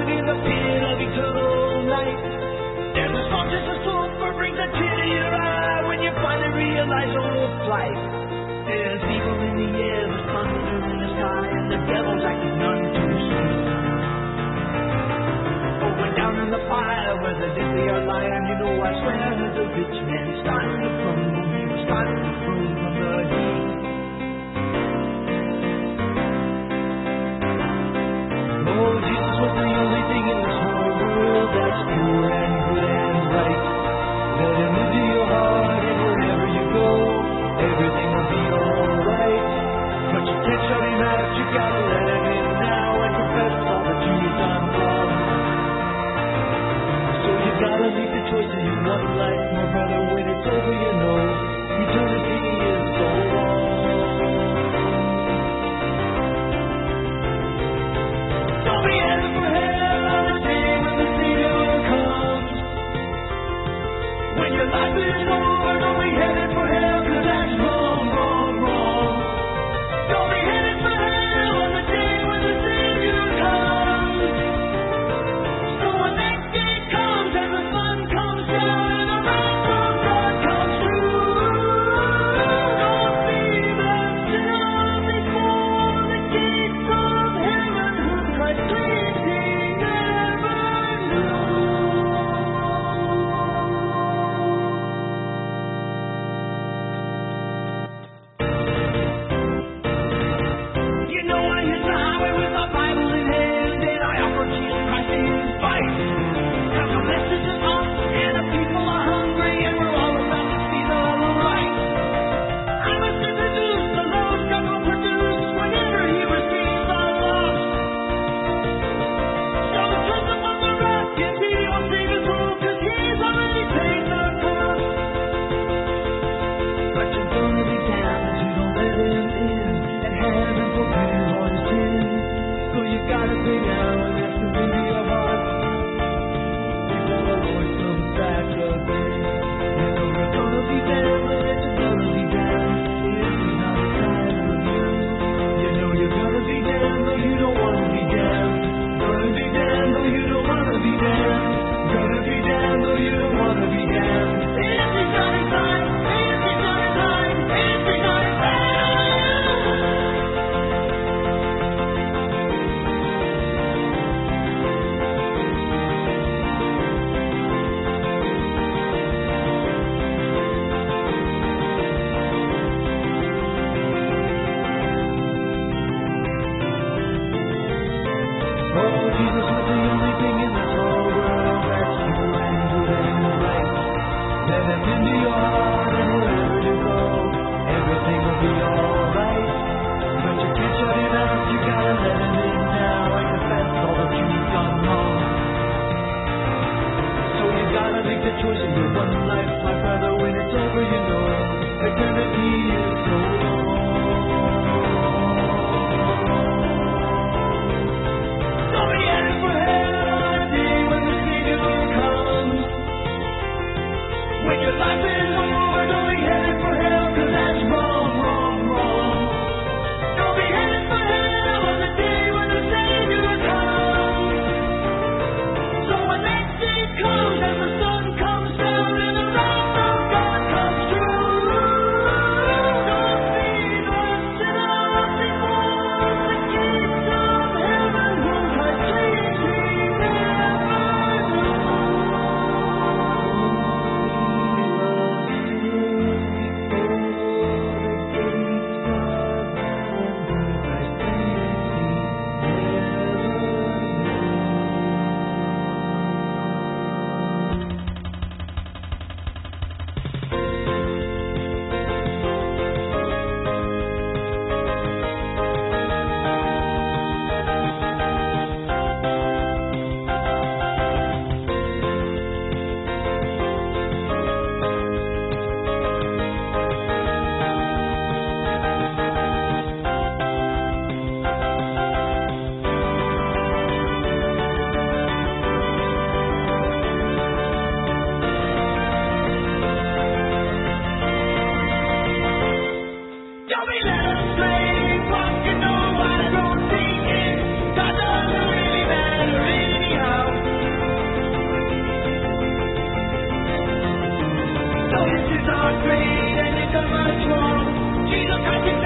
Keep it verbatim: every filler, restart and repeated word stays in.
burn in the pit of eternal night. There's a song just a sulfur brings a tear to your eye when you finally realize your plight. There's evil in the air, there's thunder in the sky, and the devil's acting none too sweet. Oh, when down in the fire where the deadly are lying, you know I swear that the rich man started to crumble, he was starting to prune from the heat. Oh, Jesus was the only thing in this whole world that's pure and good and right. Let him into your heart and wherever you go, everything will be alright. But you can't shut him out, you gotta let him in now and confess all that you've done wrong. So you gotta make the choice in one life, my brother, when it's over you know eternity is so long. Don't be headed for hell on the day when the Savior comes. When your life is over, don't be headed for hell, cause that's wrong, wrong, wrong. Don't be headed for hell on the day when the Savior comes. So when that day comes and the sun comes down and the rain from God comes through, don't be the sinner before the gates of heaven whom Christ claims he never knew. You know I hit the highway with my Bible in hand and I offer Jesus Christ to invite. Cause the message is on and the people are hungry and we're all about to see the light. I must introduce the lost God will produce whenever he receives the lost. So trust him on the rock and he won't save his soul cause he's already paid the cost. But you're gonna be damned if you don't let him in and have him forgive you all your sins. So you gotta pay now and ask him into your heart before the Lord comes back again. You know you're gonna be damned, but you're gonna be damned if he's not inside of you. You know you're gonna be damned, though you don't wanna be damned. Gonna be damned, though you don't wanna be damned. Gonna be damned, though you don't wanna be damned. If he's not inside, if he's not inside, if he's not inside of you. Oh, Jesus was the only thing in this whole world that's true and good and right. Let him into your heart and wherever you go, everything will be alright. But you can't shut him out, you gotta let him in now and confess all that you've done wrong. So you gotta make the choice in your one life, my brother, when it's over you know eternity is so long. Don't be headed for hell on the day when the Savior comes. When your life is over, don't be headed for hell, cause that's wrong, wrong, wrong. Don't be headed for hell on the day when the Savior comes. So when that day comes and the sun comes down and the rain from God comes through, don't be the sinner before the gates of heaven whom Christ claims he never knew. This is our creed and it's a much more. Jesus Christ is